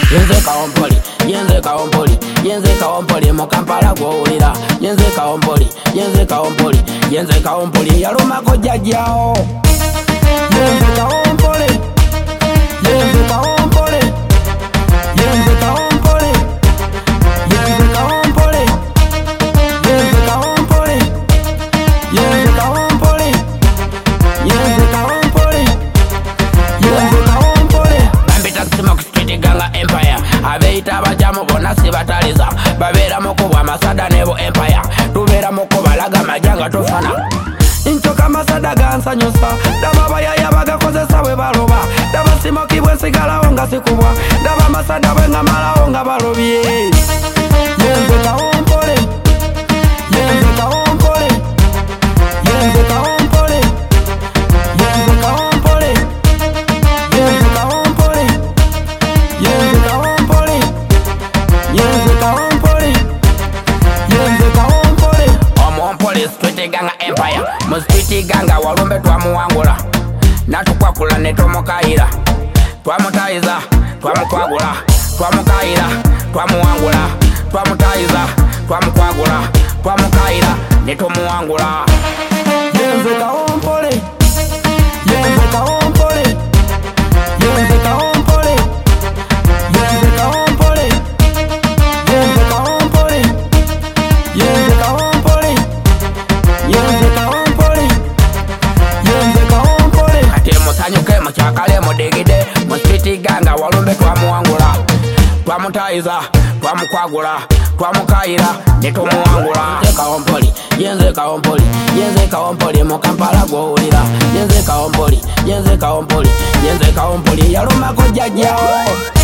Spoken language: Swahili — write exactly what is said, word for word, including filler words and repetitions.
Yenze kaompoli, yenze kaompoli, yenze kaompoli mu Kampala gwowulira. Yenze kaompoli, yenze kaompoli, yenze kaompoli yalumako jjajjaawo. Yenze kaompoli, yenze kaompoli, yenze kaompoli, yenze kaompoli, yenze kaompoli, yenze kaompoli, yenze kaompoli, yenze kaompoli. Bambita Smoke Street Ganga Empire. Abeita abajamu bonna sibataliza. Babeera mukuba amasada nebo Empire. Tubeera mukuba laga majanga tofana. Nchoka masada gansanyusa. Daba bayaya bagakozesa bwe baloba. Daba Smoke bwe sigalawo nga sikubwa. Daba masada bwe nga malawo nga balobye. Yenze kaompoli, yenze kaompoli, yenze kaompoli, yenze kaompoli, yenze kaompoli, yenze kaompoli, yenze kaompoli, yenze kaompoli. Omumpoli Street Ganga Empire. Mu Street Ganga walumbe twamuwangula. Natukwakula ne tomukayira. Twamutayiza, twamukwagula. Twamukayira, twamuwangula. Twamutayiza, twamukwagula. Twamukayira ne tumuwangula. Yenze kaompoli, yenze kaompoli, yenze kaompoli, yenze kaompoli, yenze kaompoli, yenze kaompoli, yenze kaompoli, yenze kaompoli. Kati musanyuke mukyakale mudigide. Mu Street Ganga walumbe twamuwangula. Twamutayiza, twamukwagula. Twamukayira ne tumuwangula. Yenze kaompoli, yenze kaompoli, yenze kaompoli mu Kampala gwowulira. Yenze kaompoli, yenze kaompoli, yenze kaompoli yalumako jjajjaawo.